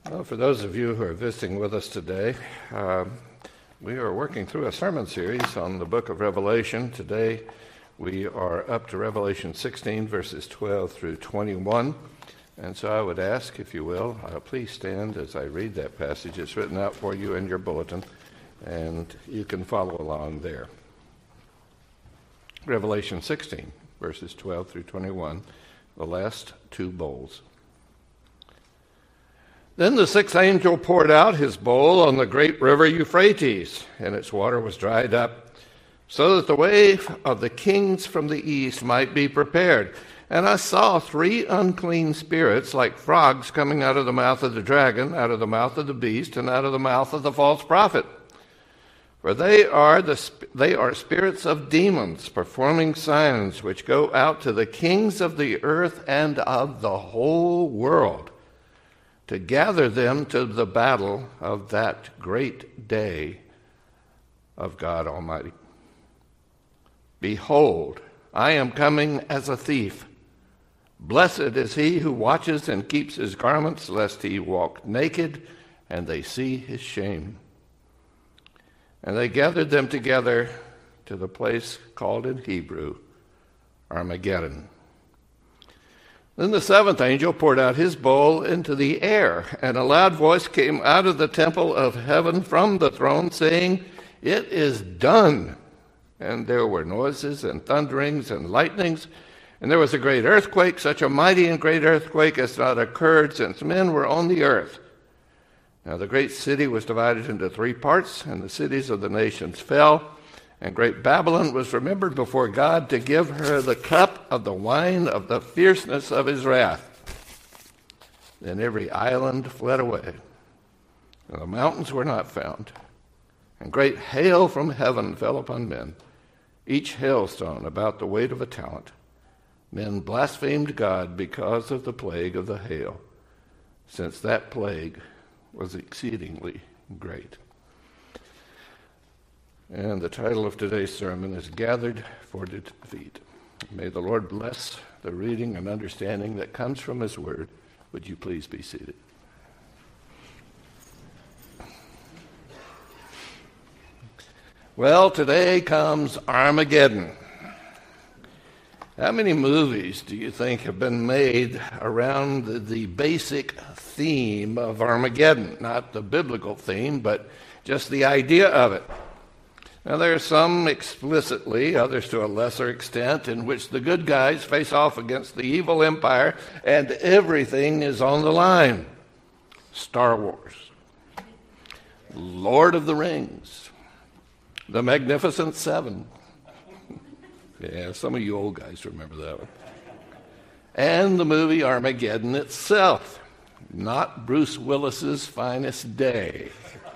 Well, for those of you who are visiting with us today, we are working through a sermon series on the book of Revelation. Today we are up to Revelation 16, verses 12 through 21. And so I would ask, if you will, please stand as I read that passage. It's written out for you in your bulletin, and you can follow along there. Revelation 16, verses 12 through 21, the last two bowls. Then the sixth angel poured out his bowl on the great river Euphrates, and its water was dried up, so that the way of the kings from the east might be prepared. And I saw three unclean spirits like frogs coming out of the mouth of the dragon, out of the mouth of the beast, and out of the mouth of the false prophet. For they are spirits of demons, performing signs which go out to the kings of the earth and of the whole world, to gather them to the battle of that great day of God Almighty. Behold, I am coming as a thief. Blessed is he who watches and keeps his garments, lest he walk naked and they see his shame. And they gathered them together to the place called in Hebrew Armageddon. Then the seventh angel poured out his bowl into the air, and a loud voice came out of the temple of heaven from the throne, saying, "It is done." And there were noises and thunderings and lightnings, and there was a great earthquake, such a mighty and great earthquake as not occurred since men were on the earth. Now the great city was divided into three parts, and the cities of the nations fell. And great Babylon was remembered before God to give her the cup of the wine of the fierceness of his wrath. Then every island fled away, and the mountains were not found. And great hail from heaven fell upon men, each hailstone about the weight of a talent. Men blasphemed God because of the plague of the hail, since that plague was exceedingly great. And the title of today's sermon is Gathered for Defeat. May the Lord bless the reading and understanding that comes from his word. Would you please be seated? Well, today comes Armageddon. How many movies do you think have been made around the basic theme of Armageddon? Not the biblical theme, but just the idea of it. Now, there are some explicitly, others to a lesser extent, in which the good guys face off against the evil empire and everything is on the line. Star Wars, Lord of the Rings, The Magnificent Seven. Yeah, some of you old guys remember that one. And the movie Armageddon itself, not Bruce Willis's finest day.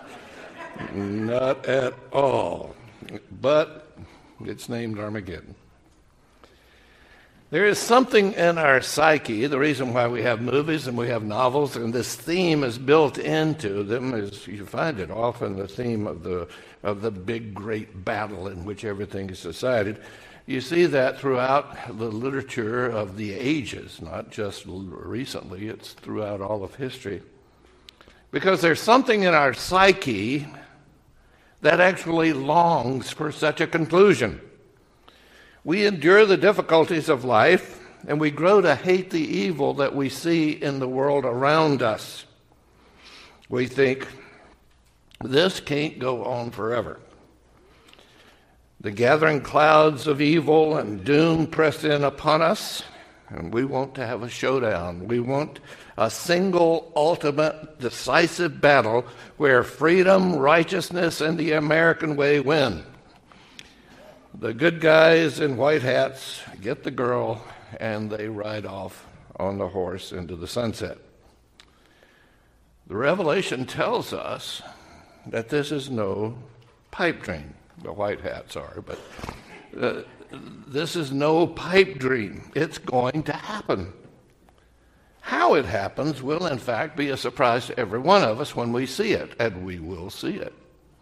Not at all. But it's named Armageddon. There is something in our psyche, the reason why we have movies and we have novels, and this theme is built into them, is you find it often the theme of the big, great battle in which everything is decided. You see that throughout the literature of the ages, not just recently, it's throughout all of history. Because there's something in our psyche that actually longs for such a conclusion. We endure the difficulties of life, and we grow to hate the evil that we see in the world around us. We think, this can't go on forever. The gathering clouds of evil and doom press in upon us, and we want to have a showdown. We want a single, ultimate, decisive battle where freedom, righteousness, and the American way win. The good guys in white hats get the girl, and they ride off on the horse into the sunset. The Revelation tells us that this is no pipe dream. The white hats are, but this is no pipe dream. It's going to happen. How it happens will, in fact, be a surprise to every one of us when we see it, and we will see it.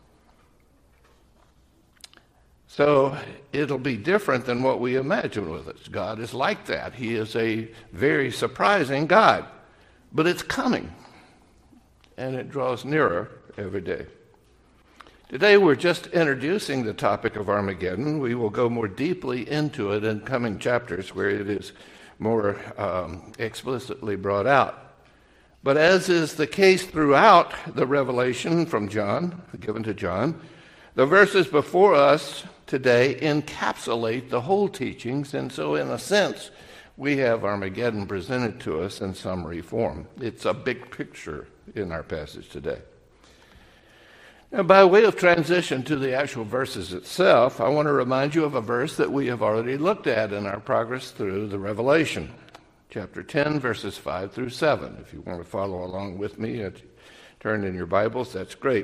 So it'll be different than what we imagine with it. God is like that. He is a very surprising God. But it's coming. and it draws nearer every day. Today we're just introducing the topic of Armageddon. We will go more deeply into it in coming chapters where it is more explicitly brought out. But as is the case throughout the revelation from John, given to John, the verses before us today encapsulate the whole teachings, and so in a sense, we have Armageddon presented to us in summary form. It's a big picture in our passage today. Now, by way of transition to the actual verses itself, I want to remind you of a verse that we have already looked at in our progress through the Revelation, chapter 10, verses 5 through 7. If you want to follow along with me, turn in your Bibles, that's great.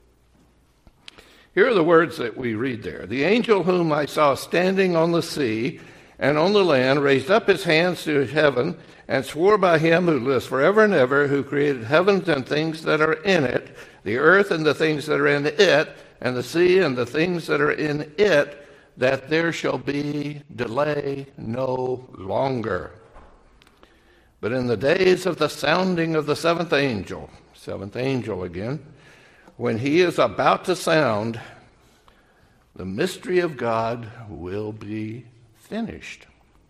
Here are the words that we read there. The angel whom I saw standing on the sea and on the land raised up his hands to heaven and swore by him who lives forever and ever, who created heavens and things that are in it, the earth and the things that are in it, and the sea and the things that are in it, that there shall be delay no longer. But in the days of the sounding of the seventh angel again, when he is about to sound, the mystery of God will be finished,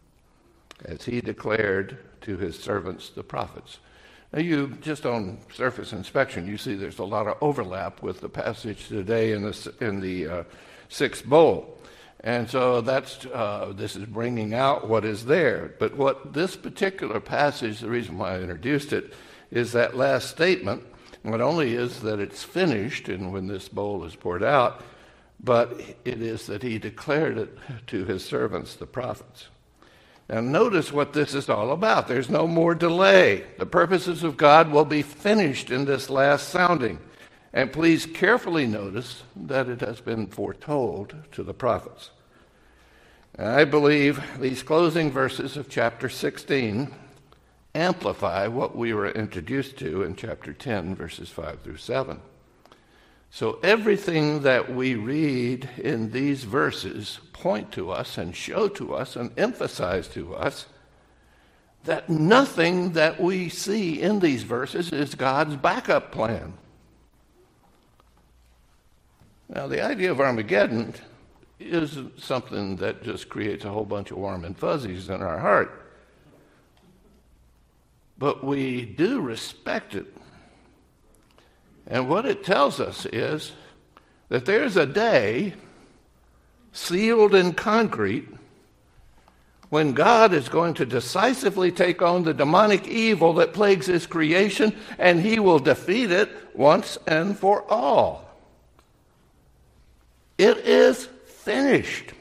as he declared to his servants, the prophets. Now, you just on surface inspection, you see there's a lot of overlap with the passage today in the sixth bowl. And so this is bringing out what is there. But what this particular passage, the reason why I introduced it, is that last statement. Not only is that it's finished and when this bowl is poured out, but it is that he declared it to his servants, the prophets. Now notice what this is all about. There's no more delay. The purposes of God will be finished in this last sounding. And please carefully notice that it has been foretold to the prophets. And I believe these closing verses of chapter 16 amplify what we were introduced to in chapter 10, verses 5 through 7. So everything that we read in these verses point to us and show to us and emphasize to us that nothing that we see in these verses is God's backup plan. Now, the idea of Armageddon isn't something that just creates a whole bunch of warm and fuzzies in our heart. But we do respect it. And what it tells us is that there's a day sealed in concrete when God is going to decisively take on the demonic evil that plagues his creation, and he will defeat it once and for all. It is finished.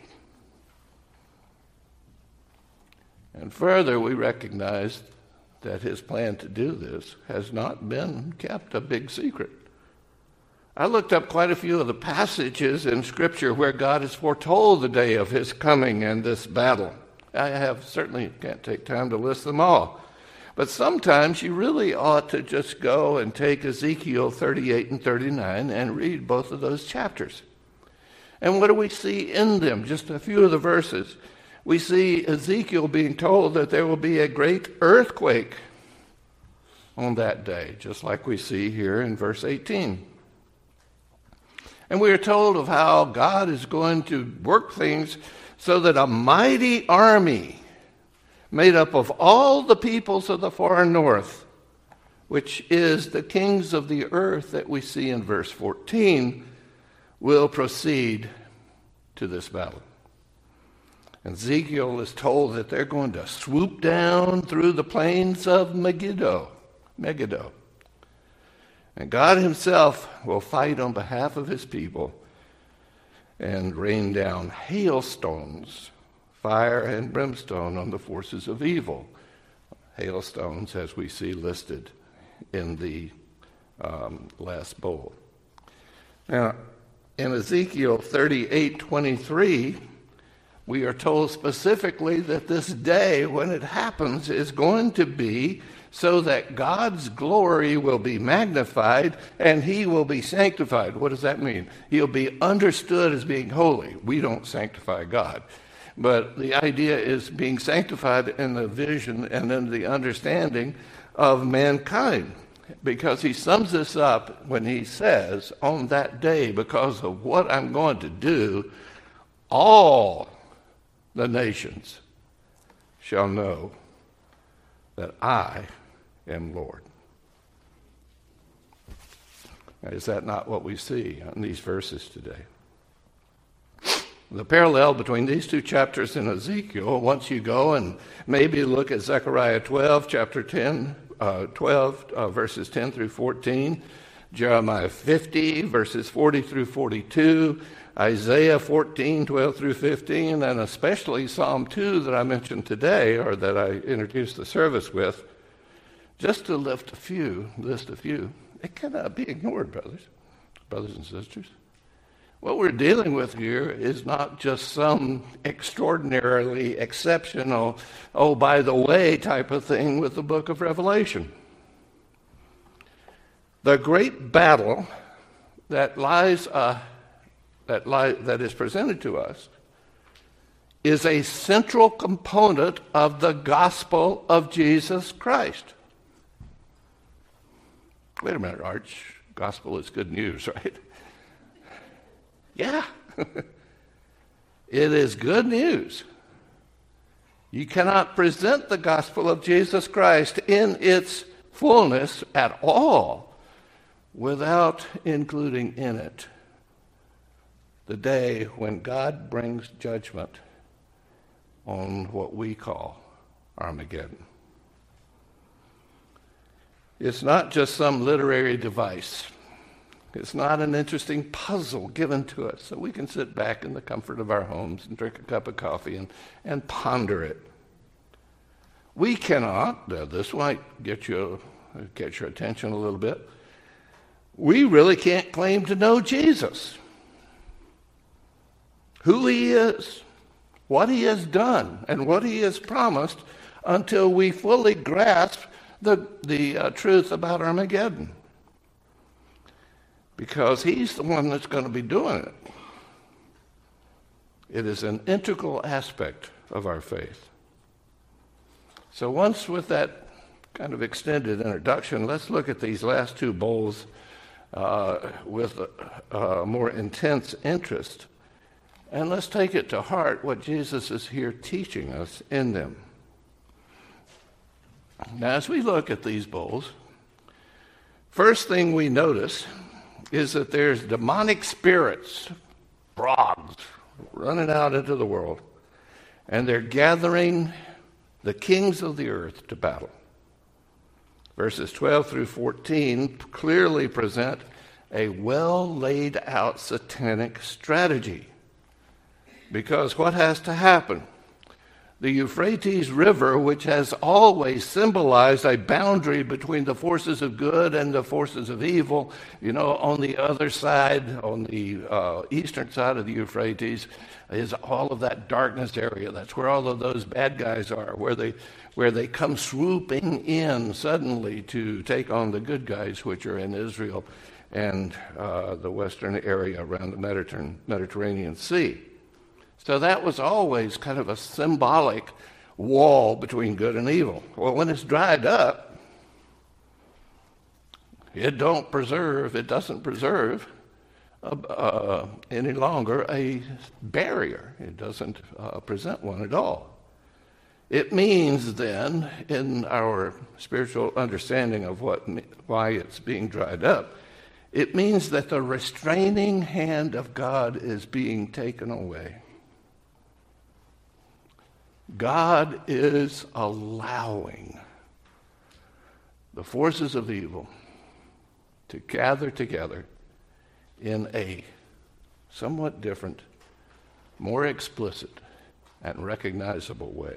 And further, we recognize that his plan to do this has not been kept a big secret. I looked up quite a few of the passages in Scripture where God has foretold the day of his coming and this battle. I certainly can't take time to list them all. But sometimes you really ought to just go and take Ezekiel 38 and 39 and read both of those chapters. And what do we see in them? Just a few of the verses. We see Ezekiel being told that there will be a great earthquake on that day, just like we see here in verse 18. And we are told of how God is going to work things so that a mighty army made up of all the peoples of the far north, which is the kings of the earth that we see in verse 14, will proceed to this battle. And Ezekiel is told that they're going to swoop down through the plains of Megiddo. And God himself will fight on behalf of his people and rain down hailstones, fire and brimstone on the forces of evil. Hailstones, as we see listed in the last bowl. Now, in Ezekiel 38:23, we are told specifically that this day, when it happens, is going to be so that God's glory will be magnified and he will be sanctified. What does that mean? He'll be understood as being holy. We don't sanctify God. But the idea is being sanctified in the vision and in the understanding of mankind. because he sums this up when he says, on that day, because of what I'm going to do, all the nations shall know that I am Lord. Now, is that not what we see in these verses today? The parallel between these two chapters in Ezekiel, once you go and maybe look at Zechariah 12, chapter 10, 12, verses 10 through 14, Jeremiah 50, verses 40 through 42, Isaiah 14, 12 through 15, and especially Psalm 2 that I mentioned today, or that I introduced the service with, just to list a few, it cannot be ignored, brothers and sisters. What we're dealing with here is not just some extraordinarily exceptional, oh, by the way type of thing with the book of Revelation. The great battle that is presented to us is a central component of the gospel of Jesus Christ. Wait a minute, Arch. Gospel is good news, right? Yeah. It is good news. You cannot present the gospel of Jesus Christ in its fullness at all without including in it the day when God brings judgment on what we call Armageddon. It's not just some literary device. It's not an interesting puzzle given to us so we can sit back in the comfort of our homes and drink a cup of coffee and ponder it. We cannot, this might get your attention a little bit, we really can't claim to know Jesus, who he is, what he has done, and what he has promised until we fully grasp the truth about Armageddon. Because he's the one that's going to be doing it. It is an integral aspect of our faith. So once with that kind of extended introduction, let's look at these last two bowls with a more intense interest. And let's take it to heart what Jesus is here teaching us in them. Now, as we look at these bowls, first thing we notice is that there's demonic spirits, frogs, running out into the world, and they're gathering the kings of the earth to battle. Verses 12 through 14 clearly present a well laid out satanic strategy. Because what has to happen? The Euphrates River, which has always symbolized a boundary between the forces of good and the forces of evil, on the other side, on the eastern side of the Euphrates, is all of that darkness area. That's where all of those bad guys are, where they come swooping in suddenly to take on the good guys, which are in Israel and the western area around the Mediterranean Sea. So that was always kind of a symbolic wall between good and evil. Well, when it's dried up, it doesn't preserve any longer a barrier. It doesn't present one at all. It means then, in our spiritual understanding of why it's being dried up, it means that the restraining hand of God is being taken away. God is allowing the forces of evil to gather together in a somewhat different, more explicit, and recognizable way.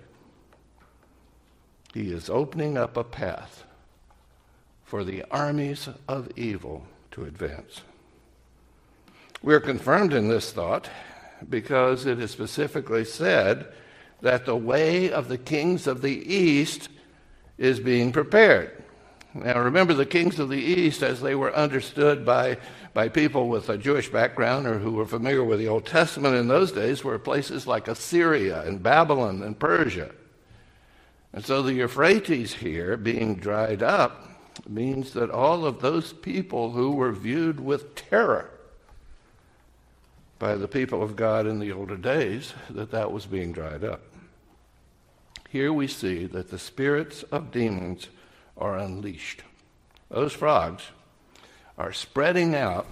He is opening up a path for the armies of evil to advance. We are confirmed in this thought because it is specifically said that the way of the kings of the East is being prepared. Now remember, the kings of the East, as they were understood by people with a Jewish background or who were familiar with the Old Testament in those days, were places like Assyria and Babylon and Persia. And so the Euphrates here being dried up means that all of those people who were viewed with terror by the people of God in the older days, that was being dried up. Here we see that the spirits of demons are unleashed. Those frogs are spreading out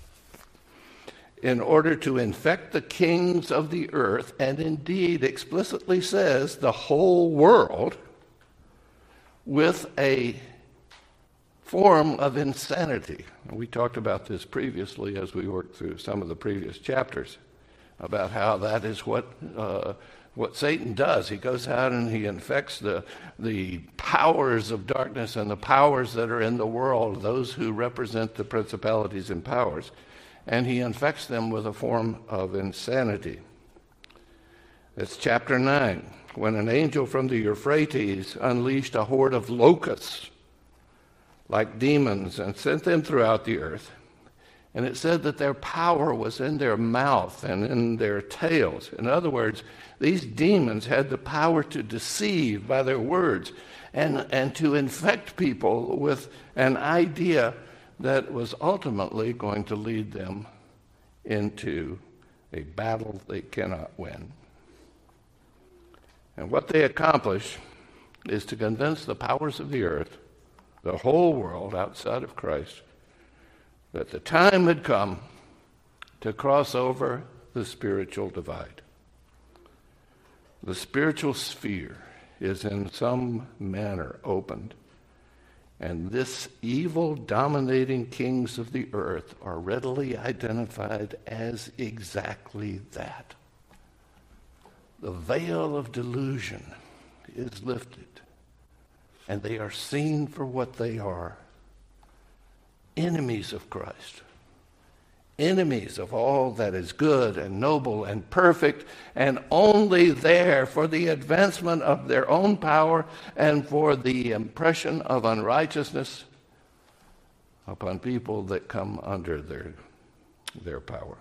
in order to infect the kings of the earth, and indeed explicitly says the whole world, with a form of insanity. We talked about this previously as we worked through some of the previous chapters, about how that is what Satan does. He goes out and he infects the powers of darkness and the powers that are in the world, those who represent the principalities and powers, and he infects them with a form of insanity. It's chapter 9, when an angel from the Euphrates unleashed a horde of locusts like demons and sent them throughout the earth. And it said that their power was in their mouth and in their tails. In other words, these demons had the power to deceive by their words and to infect people with an idea that was ultimately going to lead them into a battle they cannot win. And what they accomplish is to convince the powers of the earth, the whole world outside of Christ, that the time had come to cross over the spiritual divide. The spiritual sphere is in some manner opened, and this evil dominating kings of the earth are readily identified as exactly that. The veil of delusion is lifted, and they are seen for what they are: enemies of Christ, enemies of all that is good and noble and perfect, and only there for the advancement of their own power and for the impression of unrighteousness upon people that come under their power.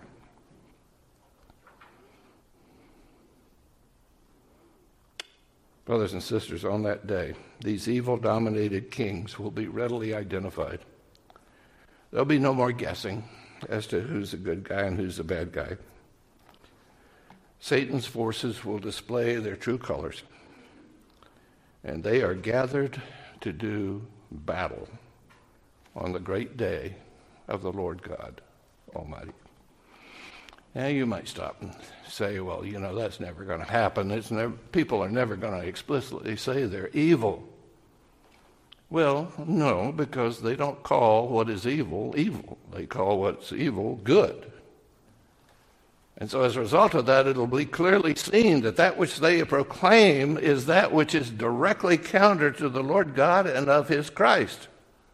Brothers and sisters, on that day, these evil-dominated kings will be readily identified. There'll be no more guessing as to who's a good guy and who's a bad guy. Satan's forces will display their true colors, and they are gathered to do battle on the great day of the Lord God Almighty. Now, you might stop and say, well, that's never going to happen. People are never going to explicitly say they're evil. Well, no, because they don't call what is evil, evil. They call what's evil good. And so as a result of that, it'll be clearly seen that that which they proclaim is that which is directly counter to the Lord God and of his Christ.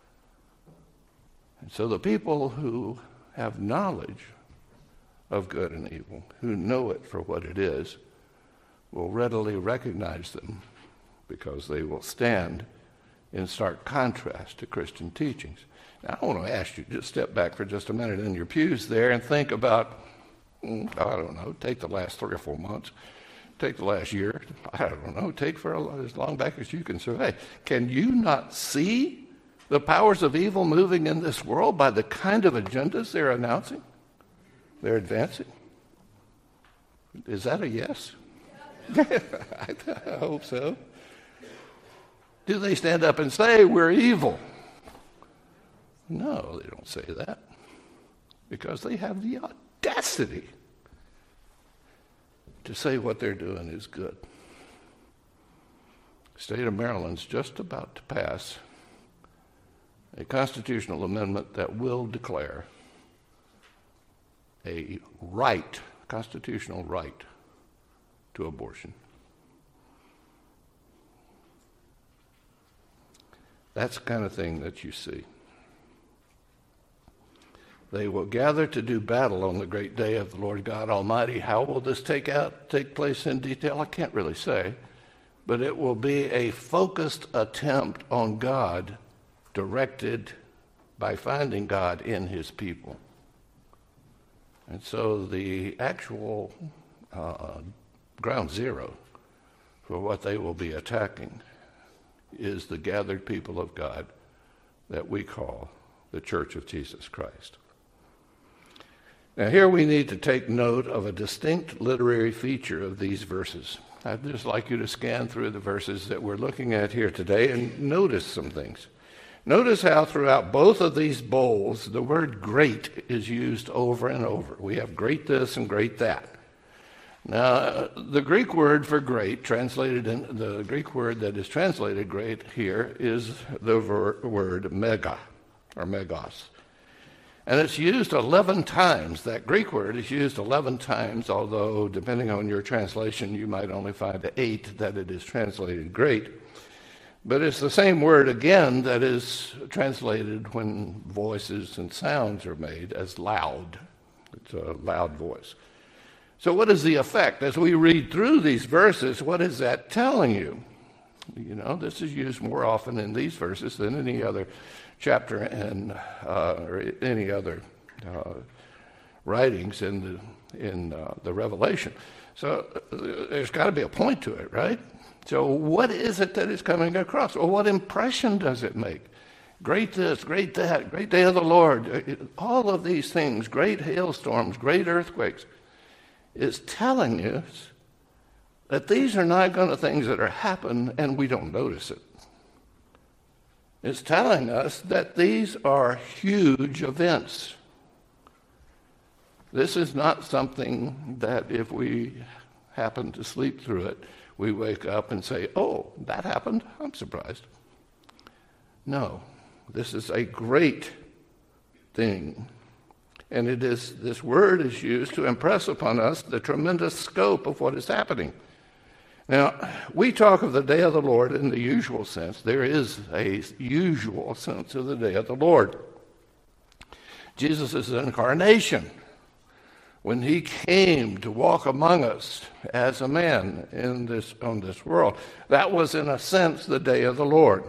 And so the people who have knowledge of good and evil, who know it for what it is, will readily recognize them because they will stand in stark contrast to Christian teachings. Now, I want to ask you, just step back for just a minute in your pews there and think about, take the last 3 or 4 months, take the last year, take for as long back as you can survey. Can you not see the powers of evil moving in this world by the kind of agendas they're announcing, they're advancing? Is that a yes? I hope so. Do they stand up and say, we're evil? No, they don't say that, because they have the audacity to say what they're doing is good. The state of Maryland's just about to pass a constitutional amendment that will declare a right, constitutional right, to abortion. That's the kind of thing that you see. They will gather to do battle on the great day of the Lord God Almighty. How will this take place in detail? I can't really say. But it will be a focused attempt on God, directed by finding God in his people. And so the actual ground zero for what they will be attacking is the gathered people of God that we call the Church of Jesus Christ. Now, here we need to take note of a distinct literary feature of these verses. I'd just like you to scan through the verses that we're looking at here today and notice some things. Notice how throughout both of these bowls, the word great is used over and over. We have great this and great that. Now, the Greek word for great, the Greek word that is translated great here is the word mega, or megos. And it's used 11 times. That Greek word is used 11 times, although depending on your translation, you might only find 8 that it is translated great. But it's the same word again that is translated when voices and sounds are made as loud. It's a loud voice. So what is the effect? As we read through these verses, what is that telling you? You know, this is used more often in these verses than any other chapter or any other writings in the Revelation. So there's got to be a point to it, right? So what is it that is coming across? Or what impression does it make? Great this, great that, great day of the Lord. All of these things, great hailstorms, great earthquakes, is telling us that these are not going to things that are happen and we don't notice it. It's telling us that these are huge events. This is not something that if we happen to sleep through it, we wake up and say, oh, that happened? I'm surprised. No, this is a great thing. And this word is used to impress upon us the tremendous scope of what is happening. Now, we talk of the day of the Lord in the usual sense. There is a usual sense of the day of the Lord. Jesus' incarnation, when he came to walk among us as a man on this world, that was in a sense the day of the Lord.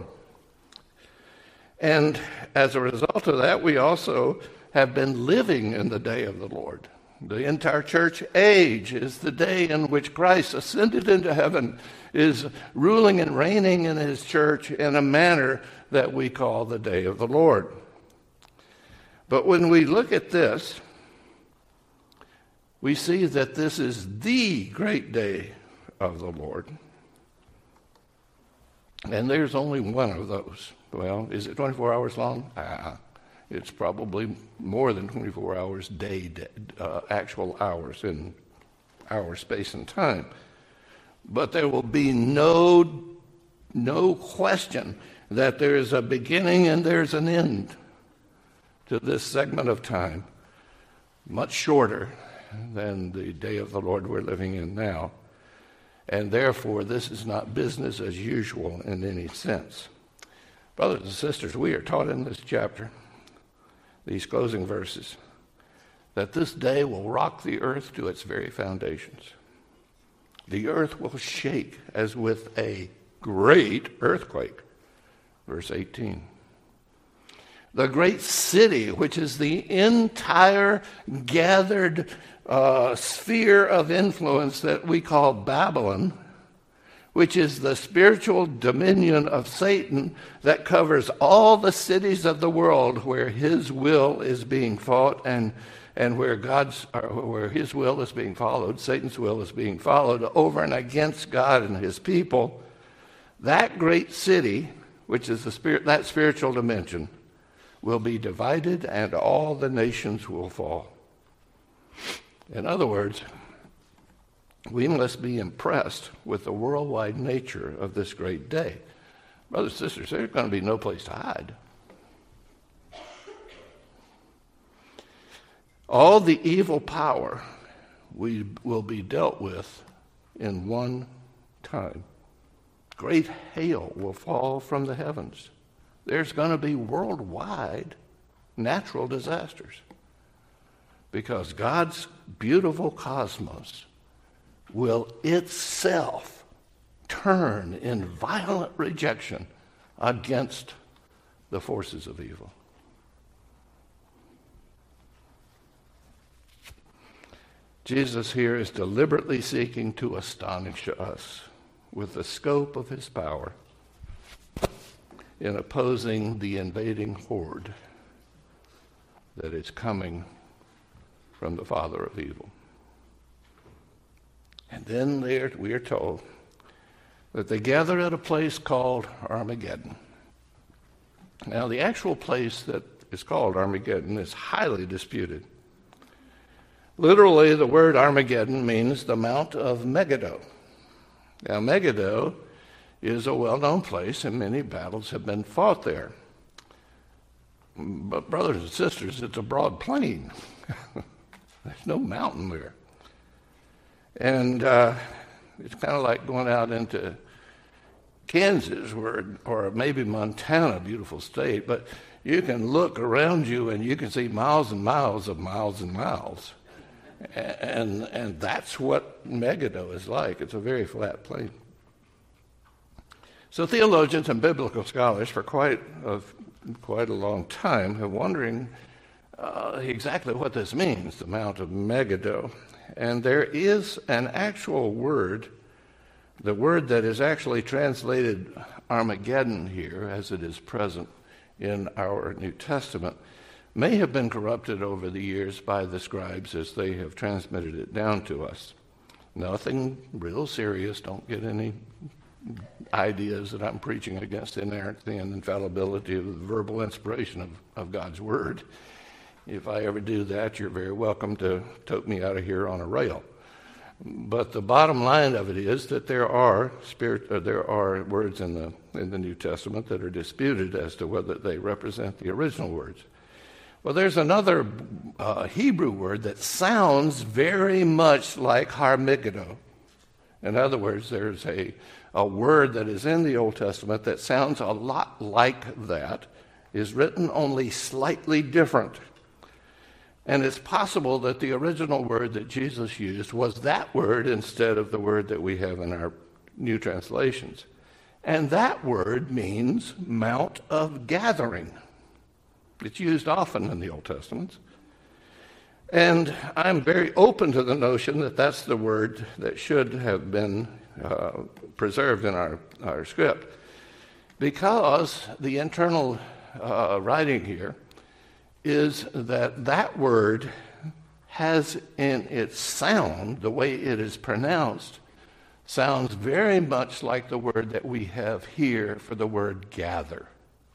And as a result of that, we also have been living in the day of the Lord. The entire church age is the day in which Christ ascended into heaven, is ruling and reigning in his church in a manner that we call the day of the Lord. But when we look at this, we see that this is the great day of the Lord. And there's only one of those. Well, is it 24 hours long? It's probably more than 24 hours actual hours in our space and time. But there will be no question that there is a beginning and there's an end to this segment of time, much shorter than the day of the Lord we're living in now. And therefore, this is not business as usual in any sense. Brothers and sisters, we are taught in this chapter, these closing verses, that this day will rock the earth to its very foundations. The earth will shake as with a great earthquake. Verse 18. The great city, which is the entire gathered sphere of influence that we call Babylon, which is the spiritual dominion of Satan that covers all the cities of the world where his will is being fought and where his will is being followed, Satan's will is being followed over and against God and his people. That great city, which is that spiritual dimension, will be divided and all the nations will fall. In other words, we must be impressed with the worldwide nature of this great day. Brothers and sisters, there's going to be no place to hide. All the evil power will be dealt with in one time. Great hail will fall from the heavens. There's going to be worldwide natural disasters because God's beautiful cosmos will itself turn in violent rejection against the forces of evil. Jesus here is deliberately seeking to astonish us with the scope of his power in opposing the invading horde that is coming from the father of evil. And then we are told that they gather at a place called Armageddon. Now, the actual place that is called Armageddon is highly disputed. Literally, the word Armageddon means the Mount of Megiddo. Now, Megiddo is a well-known place, and many battles have been fought there. But, brothers and sisters, it's a broad plain. There's no mountain there. And it's kind of like going out into Kansas or maybe Montana, beautiful state, but you can look around you and you can see miles and miles of miles and miles. And that's what Megiddo is like. It's a very flat plain. So theologians and biblical scholars for quite a long time have wondering exactly what this means, the Mount of Megiddo. And there is an actual word, the word that is actually translated Armageddon here, as it is present in our New Testament, may have been corrupted over the years by the scribes as they have transmitted it down to us. Nothing real serious. Don't get any ideas that I'm preaching against inerrancy and infallibility of the verbal inspiration of God's Word. If I ever do that, you're very welcome to tote me out of here on a rail. But the bottom line of it is that there are words in the New Testament that are disputed as to whether they represent the original words. Well, there's another Hebrew word that sounds very much like Har-Megiddo. In other words, there's a word that is in the Old Testament that sounds a lot like that, is written only slightly different. And it's possible that the original word that Jesus used was that word instead of the word that we have in our new translations. And that word means Mount of Gathering. It's used often in the Old Testament. And I'm very open to the notion that that's the word that should have been preserved in our script, because the internal writing here is that word has in its sound, the way it is pronounced, sounds very much like the word that we have here for the word gather.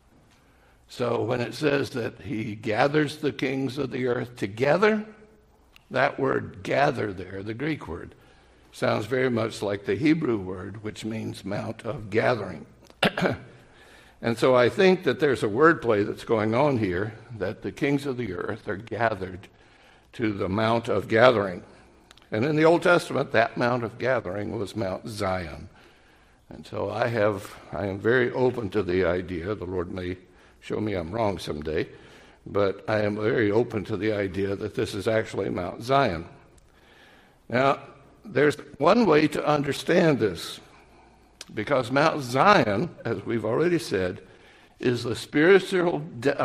So when it says that he gathers the kings of the earth together, that word gather there, the Greek word, sounds very much like the Hebrew word, which means Mount of Gathering. And so I think that there's a wordplay that's going on here, that the kings of the earth are gathered to the Mount of Gathering. And in the Old Testament, that Mount of Gathering was Mount Zion. And so I am very open to the idea, the Lord may show me I'm wrong someday, but I am very open to the idea that this is actually Mount Zion. Now, there's one way to understand this, because Mount Zion, as we've already said, is the spiritual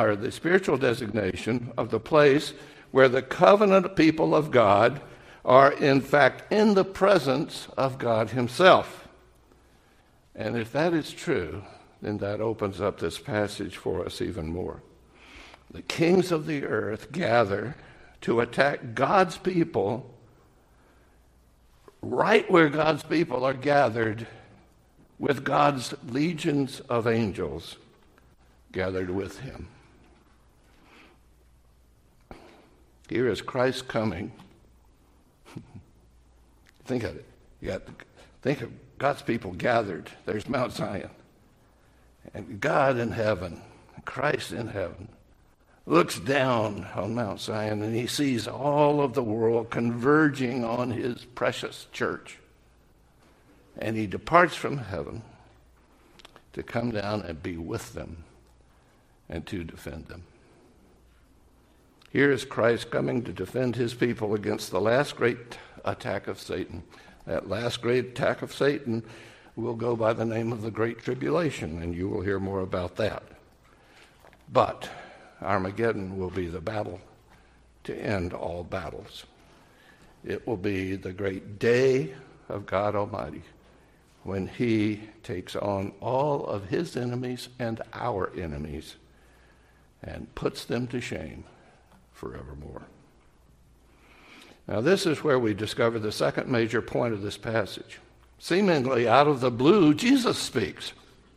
designation of the place where the covenant people of God are in fact in the presence of God himself. And if that is true, then that opens up this passage for us even more. The kings of the earth gather to attack God's people right where God's people are gathered, with God's legions of angels gathered with him. Here is Christ coming. Think of it. Think of God's people gathered. There's Mount Zion. And God in heaven, Christ in heaven, looks down on Mount Zion and he sees all of the world converging on his precious church. And he departs from heaven to come down and be with them and to defend them. Here is Christ coming to defend his people against the last great attack of Satan. That last great attack of Satan will go by the name of the Great Tribulation, and you will hear more about that. But Armageddon will be the battle to end all battles. It will be the great day of God Almighty, when he takes on all of his enemies and our enemies and puts them to shame forevermore. Now, this is where we discover the second major point of this passage. Seemingly out of the blue, Jesus speaks.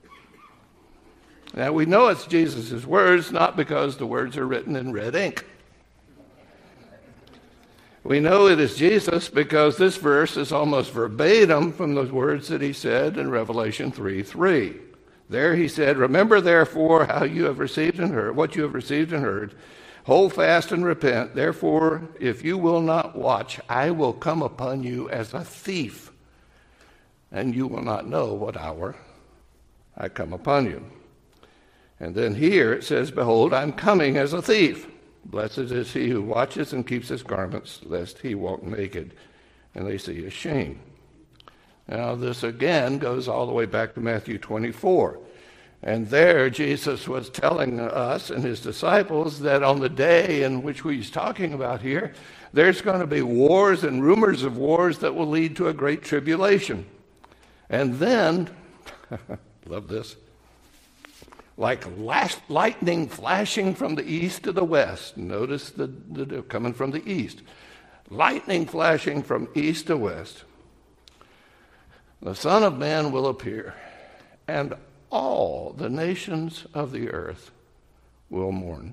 Now, we know it's Jesus' words, not because the words are written in red ink. We know it is Jesus because this verse is almost verbatim from the words that he said in Revelation 3:3. There he said, "Remember therefore how you have received and heard, what you have received and heard. Hold fast and repent. Therefore, if you will not watch, I will come upon you as a thief, and you will not know what hour I come upon you." And then here it says, "Behold, I'm coming as a thief. Blessed is he who watches and keeps his garments, lest he walk naked and they see his shame." Now, this again goes all the way back to Matthew 24. And there, Jesus was telling us and his disciples that on the day in which he's talking about here, there's going to be wars and rumors of wars that will lead to a great tribulation. And then, love this, like lightning flashing from the east to the west. Notice the coming from the east. Lightning flashing from east to west. The Son of Man will appear, and all the nations of the earth will mourn.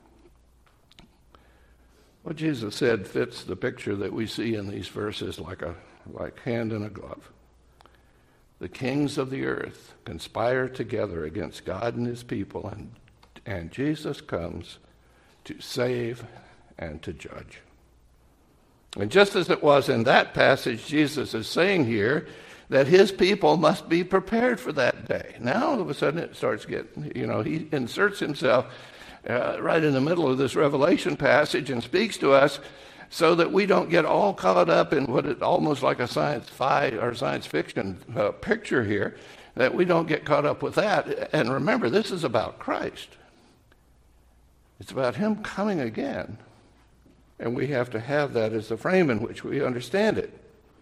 What Jesus said fits the picture that we see in these verses like hand in a glove. The kings of the earth conspire together against God and his people, and Jesus comes to save and to judge. And just as it was in that passage, Jesus is saying here that his people must be prepared for that day. Now, all of a sudden, it starts getting, he inserts himself right in the middle of this Revelation passage and speaks to us so that we don't get all caught up in what it almost like a science fiction picture here, that we don't get caught up with that. And remember, this is about Christ. It's about him coming again. And we have to have that as the frame in which we understand it.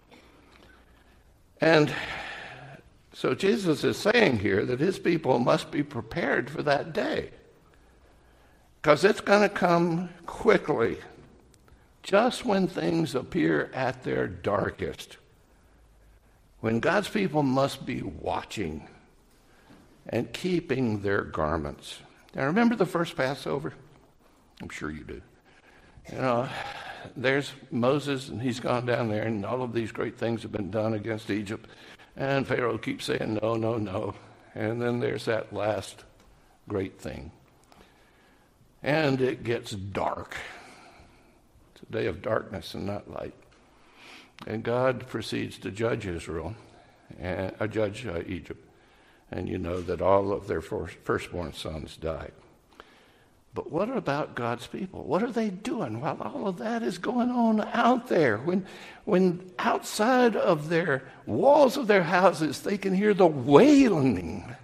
And so Jesus is saying here that his people must be prepared for that day, because it's going to come quickly, just when things appear at their darkest, when God's people must be watching and keeping their garments. Now, remember the first Passover? I'm sure you do. There's Moses, and he's gone down there, and all of these great things have been done against Egypt. And Pharaoh keeps saying, no, no, no. And then there's that last great thing. And it gets dark. It's a day of darkness and not light. And God proceeds to judge Israel, and judge Egypt. And you know that all of their firstborn sons died. But what about God's people? What are they doing while all of that is going on out there? When outside of their walls of their houses, they can hear the wailing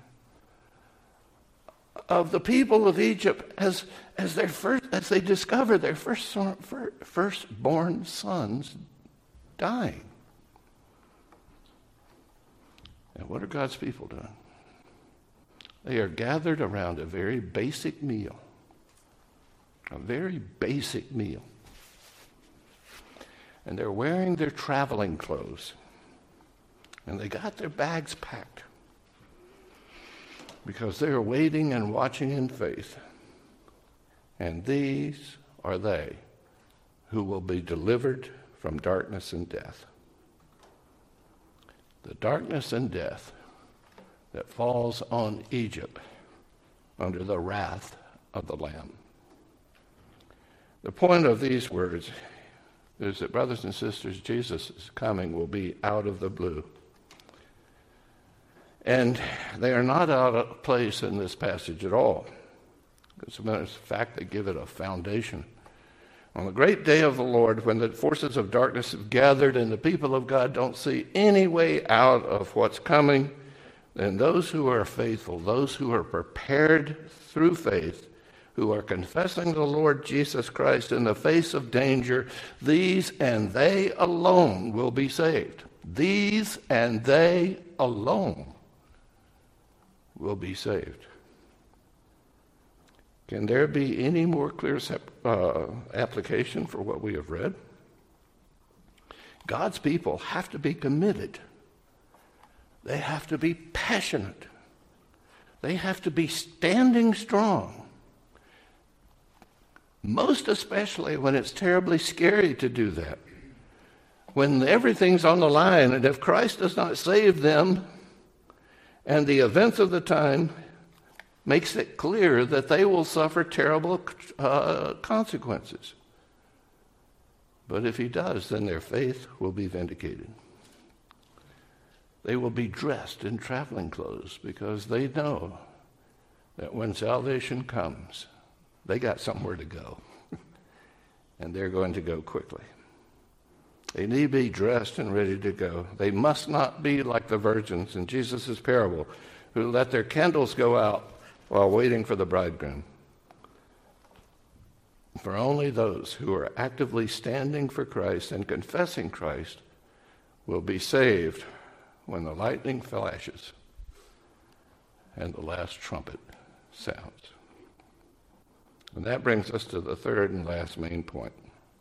of the people of Egypt as they discover their firstborn sons dying. And what are God's people doing? They are gathered around a very basic meal. A very basic meal. And they're wearing their traveling clothes. And they got their bags packed. Because they're waiting and watching in faith. And these are they who will be delivered from darkness and death. The darkness and death that falls on Egypt under the wrath of the Lamb. The point of these words is that, brothers and sisters, Jesus' coming will be out of the blue. And they are not out of place in this passage at all. As a matter of fact, they give it a foundation. On the great day of the Lord, when the forces of darkness have gathered and the people of God don't see any way out of what's coming, then those who are faithful, those who are prepared through faith, who are confessing the Lord Jesus Christ in the face of danger, these and they alone will be saved. These and they alone will be saved. Can there be any more clear application for what we have read? God's people have to be committed. They have to be passionate. They have to be standing strong. Most especially when it's terribly scary to do that. When everything's on the line, and if Christ does not save them, and the events of the time makes it clear that they will suffer terrible consequences. But if he does, then their faith will be vindicated. They will be dressed in traveling clothes because they know that when salvation comes, they got somewhere to go, and they're going to go quickly. They need to be dressed and ready to go. They must not be like the virgins in Jesus' parable who let their candles go out while waiting for the bridegroom. For only those who are actively standing for Christ and confessing Christ will be saved when the lightning flashes and the last trumpet sounds. And that brings us to the third and last main point.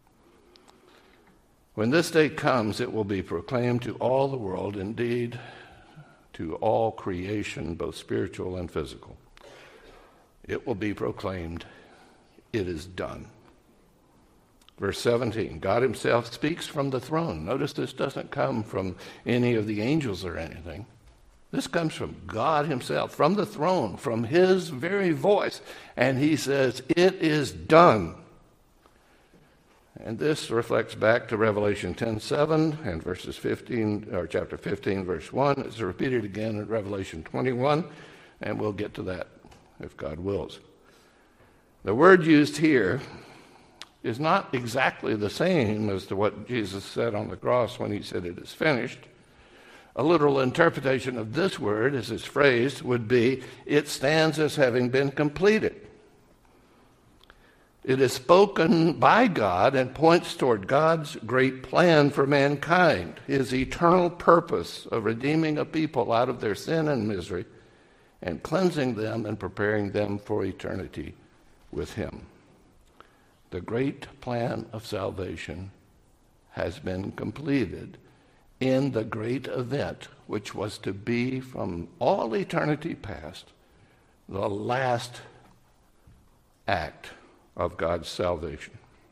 When this day comes, it will be proclaimed to all the world, indeed to all creation, both spiritual and physical. It will be proclaimed, it is done. Verse 17, God himself speaks from the throne. Notice this doesn't come from any of the angels or anything. This comes from God himself, from the throne, from his very voice. And he says, it is done. And this reflects back to Revelation 10:7 and verses 15, or chapter 15, verse 1. It's repeated again in Revelation 21, and we'll get to that if God wills. The word used here is not exactly the same as to what Jesus said on the cross when he said it is finished. A literal interpretation of this word, as it's phrased, would be, it stands as having been completed. It is spoken by God and points toward God's great plan for mankind, his eternal purpose of redeeming a people out of their sin and misery and cleansing them and preparing them for eternity with him. The great plan of salvation has been completed in the great event which was to be from all eternity past the last act of God's salvation.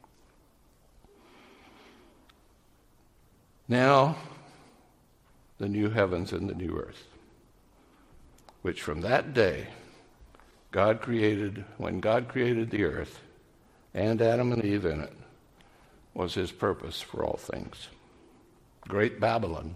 Now, the new heavens and the new earth, which from that day God created, when God created the earth and Adam and Eve in it, was his purpose for all things. Great Babylon,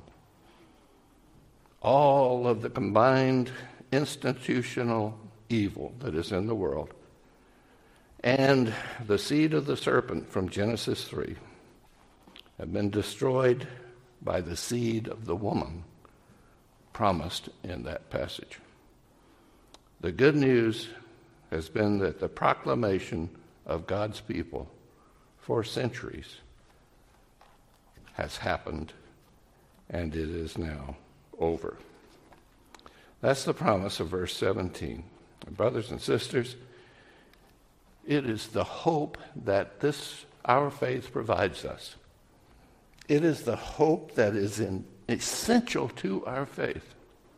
all of the combined institutional evil that is in the world, and the seed of the serpent from Genesis 3 have been destroyed by the seed of the woman promised in that passage. The good news has been that the proclamation of God's people for centuries has happened, and it is now over. That's the promise of verse 17. And brothers and sisters, it is the hope that our faith provides us. It is the hope that is essential to our faith.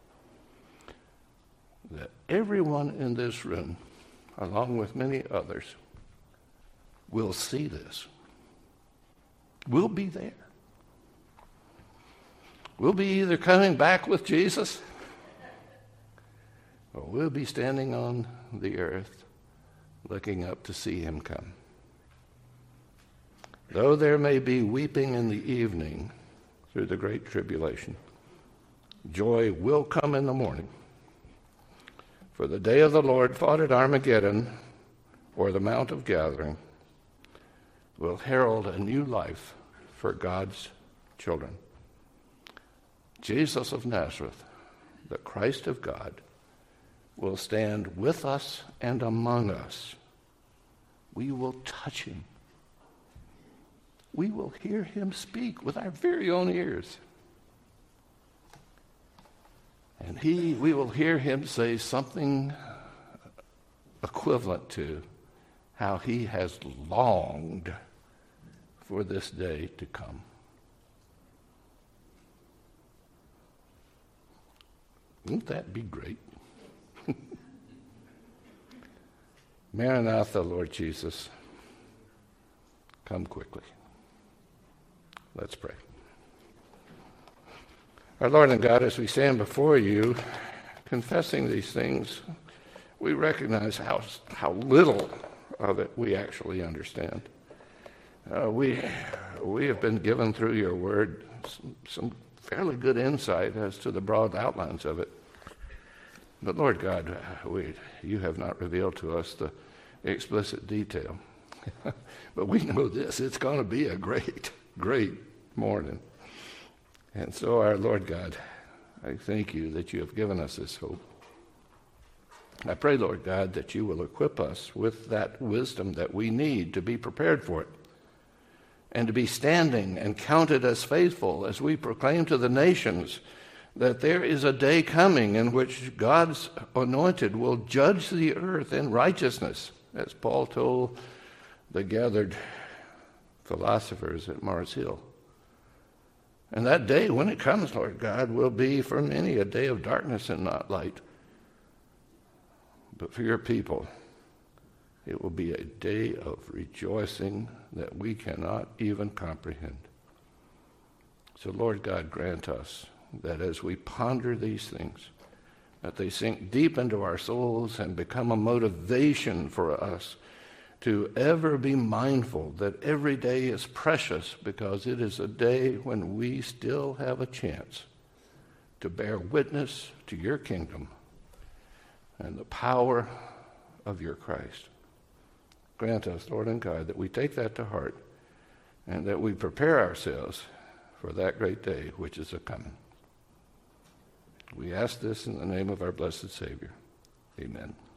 That everyone in this room, along with many others, will see this. We'll be there. We'll be either coming back with Jesus, or we'll be standing on the earth looking up to see him come. Though there may be weeping in the evening through the great tribulation, joy will come in the morning. For the day of the Lord fought at Armageddon, or the Mount of Gathering, will herald a new life for God's children. Jesus of Nazareth, the Christ of God, will stand with us and among us. We will touch him. We will hear him speak with our very own ears. And we will hear him say something equivalent to how he has longed for this day to come. Wouldn't that be great? Maranatha, Lord Jesus, come quickly. Let's pray. Our Lord and God, as we stand before you, confessing these things, we recognize how little of it we actually understand. We have been given through your word some fairly good insight as to the broad outlines of it. But Lord God, you have not revealed to us the explicit detail. But we know this, it's going to be a great, great morning. And so, our Lord God, I thank you that you have given us this hope. I pray, Lord God, that you will equip us with that wisdom that we need to be prepared for it, and to be standing and counted as faithful as we proclaim to the nations that there is a day coming in which God's anointed will judge the earth in righteousness, as Paul told the gathered philosophers at Mars Hill. And that day, when it comes, Lord God, will be for many a day of darkness and not light. But for your people, it will be a day of rejoicing that we cannot even comprehend. So, Lord God, grant us that as we ponder these things, that they sink deep into our souls and become a motivation for us to ever be mindful that every day is precious, because it is a day when we still have a chance to bear witness to your kingdom and the power of your Christ. Grant us, Lord and God, that we take that to heart and that we prepare ourselves for that great day which is a-coming. We ask this in the name of our blessed Savior. Amen.